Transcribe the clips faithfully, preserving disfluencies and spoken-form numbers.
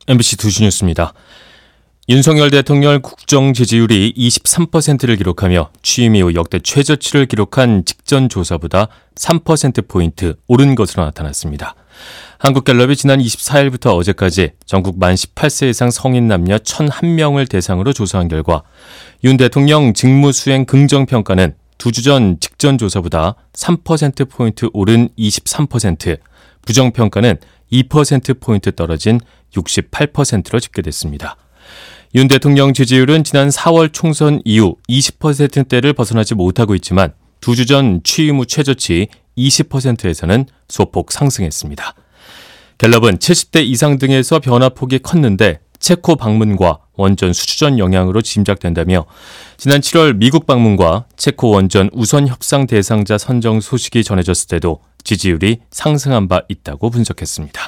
엠비씨 두 시 뉴스입니다. 윤석열 대통령 국정 지지율이 이십삼 퍼센트를 기록하며 취임 이후 역대 최저치를 기록한 직전 조사보다 삼 퍼센트포인트 오른 것으로 나타났습니다. 한국갤럽이 지난 이십사 일부터 어제까지 전국 만 열여덟 세 이상 성인 남녀 천일 명을 대상으로 조사한 결과 윤 대통령 직무수행 긍정평가는 두 주 전 직전 조사보다 삼 퍼센트포인트 오른 이십삼 퍼센트, 부정평가는 이 퍼센트포인트 떨어진 육십팔 퍼센트로 집계됐습니다. 윤 대통령 지지율은 지난 사월 총선 이후 이십 퍼센트대를 벗어나지 못하고 있지만 두 주 전 취임 후 최저치 이십 퍼센트에서는 소폭 상승했습니다. 갤럽은 칠십 대 이상 등에서 변화폭이 컸는데 체코 방문과 원전 수주전 영향으로 짐작된다며 지난 칠월 미국 방문과 체코 원전 우선 협상 대상자 선정 소식이 전해졌을 때도 지지율이 상승한 바 있다고 분석했습니다.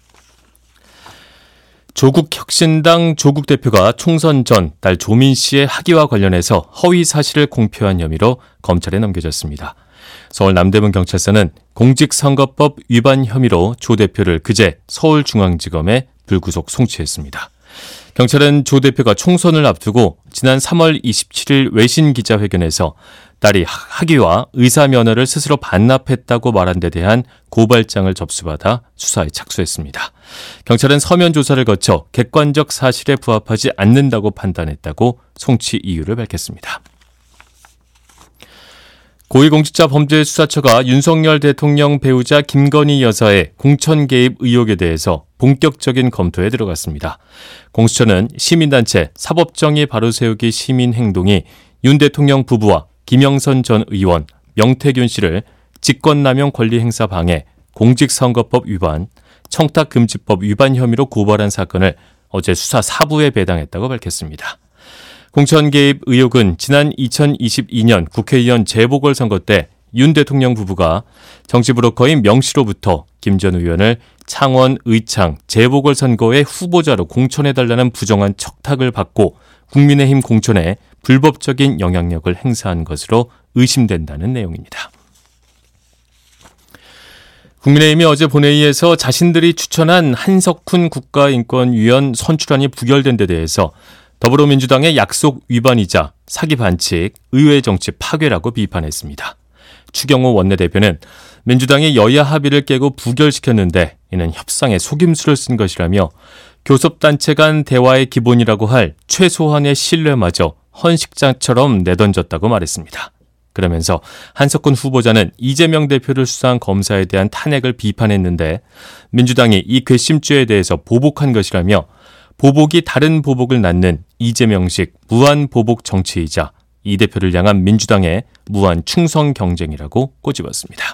조국혁신당 조국 대표가 총선 전 딸 조민 씨의 학위와 관련해서 허위 사실을 공표한 혐의로 검찰에 넘겨졌습니다. 서울 남대문 경찰서는 공직선거법 위반 혐의로 조 대표를 그제 서울중앙지검에 불구속 송치했습니다. 경찰은 조 대표가 총선을 앞두고 지난 삼월 이십칠일 외신 기자회견에서 딸이 학위와 의사면허를 스스로 반납했다고 말한 데 대한 고발장을 접수받아 수사에 착수했습니다. 경찰은 서면 조사를 거쳐 객관적 사실에 부합하지 않는다고 판단했다고 송치 이유를 밝혔습니다. 고위공직자범죄수사처가 윤석열 대통령 배우자 김건희 여사의 공천 개입 의혹에 대해서 본격적인 검토에 들어갔습니다. 공수처는 시민단체 사법정의 바로세우기 시민행동이 윤 대통령 부부와 김영선 전 의원, 명태균 씨를 직권남용 권리행사 방해, 공직선거법 위반, 청탁금지법 위반 혐의로 고발한 사건을 어제 수사 사 부에 배당했다고 밝혔습니다. 공천 개입 의혹은 지난 이천이십이년 국회의원 재보궐선거 때 윤 대통령 부부가 정치브로커인 명시로부터 김 전 의원을 창원, 의창 재보궐선거의 후보자로 공천해달라는 부정한 척탁을 받고 국민의힘 공천에 불법적인 영향력을 행사한 것으로 의심된다는 내용입니다. 국민의힘이 어제 본회의에서 자신들이 추천한 한석훈 국가인권위원 선출안이 부결된 데 대해서 더불어민주당의 약속 위반이자 사기 반칙, 의회 정치 파괴라고 비판했습니다. 추경호 원내대표는 민주당이 여야 합의를 깨고 부결시켰는데 이는 협상에 속임수를 쓴 것이라며 교섭단체 간 대화의 기본이라고 할 최소한의 신뢰마저 헌식장처럼 내던졌다고 말했습니다. 그러면서 한석훈 후보자는 이재명 대표를 수사한 검사에 대한 탄핵을 비판했는데 민주당이 이 괘씸죄에 대해서 보복한 것이라며 보복이 다른 보복을 낳는 이재명식 무한보복 정치이자 이 대표를 향한 민주당의 무한 충성 경쟁이라고 꼬집었습니다.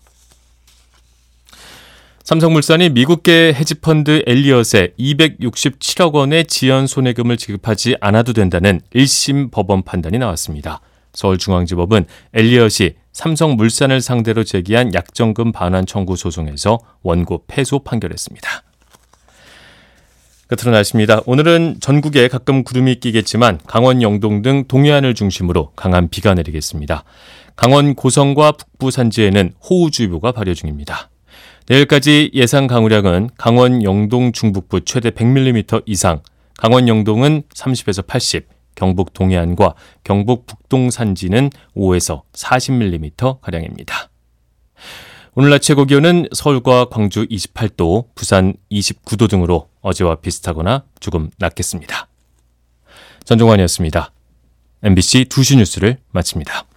삼성물산이 미국계 헤지펀드 엘리엇에 이백육십칠억 원의 지연 손해금을 지급하지 않아도 된다는 일 심 법원 판단이 나왔습니다. 서울중앙지법은 엘리엇이 삼성물산을 상대로 제기한 약정금 반환 청구 소송에서 원고 패소 판결했습니다. 끝으로 날씨입니다. 오늘은 전국에 가끔 구름이 끼겠지만 강원 영동 등 동해안을 중심으로 강한 비가 내리겠습니다. 강원 고성과 북부 산지에는 호우주의보가 발효 중입니다. 내일까지 예상 강우량은 강원 영동 중북부 최대 백 밀리미터 이상, 강원 영동은 삼십에서 팔십, 경북 동해안과 경북 북동 산지는 오에서 사십 밀리미터가량입니다. 오늘 낮 최고 기온은 서울과 광주 이십팔 도, 부산 이십구 도 등으로 어제와 비슷하거나 조금 낮겠습니다. 전종환이었습니다. 엠비씨 두 시 뉴스를 마칩니다.